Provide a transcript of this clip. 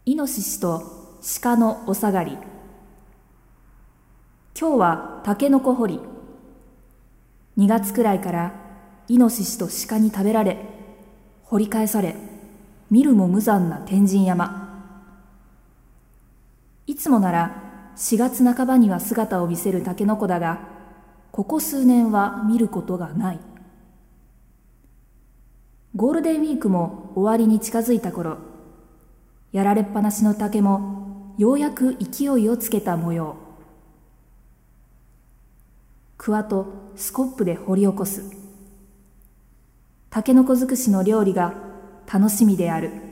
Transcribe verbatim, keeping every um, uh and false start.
イノシシと鹿のお下がり。今日はタケノコ掘り。にがつくらいからイノシシと鹿に食べられ、掘り返され、見るも無残な天神山。いつもならしがつなかばには姿を見せるタケノコだが、ここ数年は見ることがない。ゴールデンウィークも終わりに近づいた頃、やられっぱなしの竹もようやく勢いをつけた模様。クワとスコップで掘り起こす。タケノコ尽くしの料理が楽しみである。